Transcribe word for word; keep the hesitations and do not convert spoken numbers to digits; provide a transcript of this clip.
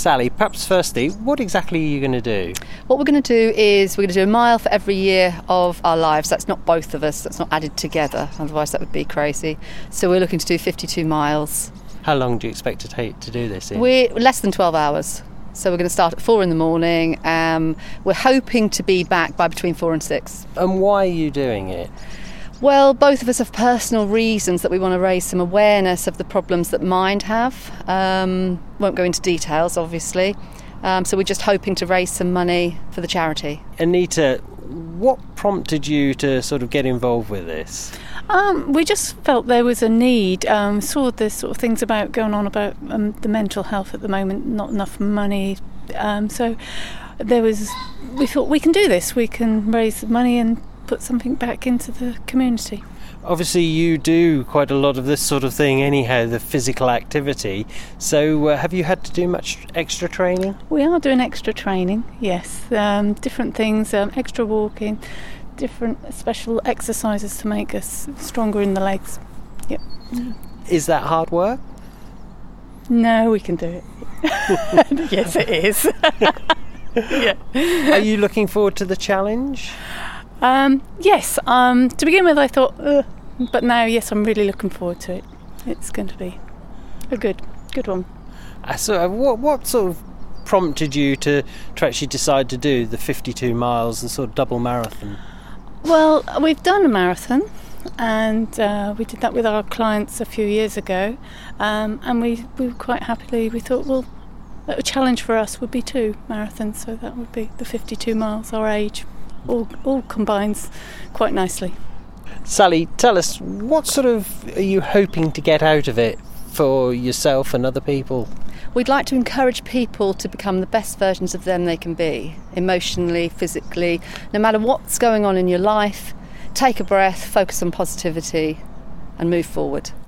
Sally, perhaps firstly, what exactly are you going to do? What we're going to do is we're going to do a mile for every year of our lives. That's not both of us, that's not added together, otherwise that would be crazy. So we're looking to do fifty-two miles. How long do you expect to take to do this in? We're less than twelve hours. So we're going to start at four in the morning. Um, we're hoping to be back by between four and six. And why are you doing it? Well, both of us have personal reasons that we want to raise some awareness of the problems that Mind have. Um, won't go into details, obviously. Um, so we're just hoping to raise some money for the charity. Anita, what prompted you to sort of get involved with this? Um, we just felt there was a need. Um, saw the sort of things about going on about um, the mental health at the moment, not enough money. Um, so there was. We thought we can do this. We can raise money and put something back into the community. Obviously you do quite a lot of this sort of thing anyhow, the physical activity. So uh, have you had to do much extra training? We are doing extra training, yes. Um, different things, um, extra walking, different special exercises to make us stronger in the legs. Yep. Is that hard work? No, we can do it. Yes, it is. Yeah. Are you looking forward to the challenge? Um, yes. Um, to begin with, I thought, Ugh. but now, yes, I'm really looking forward to it. It's going to be a good, good one. Uh, so, uh, what what sort of prompted you to to actually decide to do the fifty-two miles, the sort of double marathon? Well, we've done a marathon, and uh, we did that with our clients a few years ago, um, and we we were quite happily. We thought, well, a challenge for us would be two marathons, so that would be the fifty-two miles. Our age all all combines quite nicely. Sally, tell us, what sort of are you hoping to get out of it for yourself and other people? We'd like to encourage people to become the best versions of them they can be, emotionally, physically, no matter what's going on in your life. Take a breath, focus on positivity and move forward.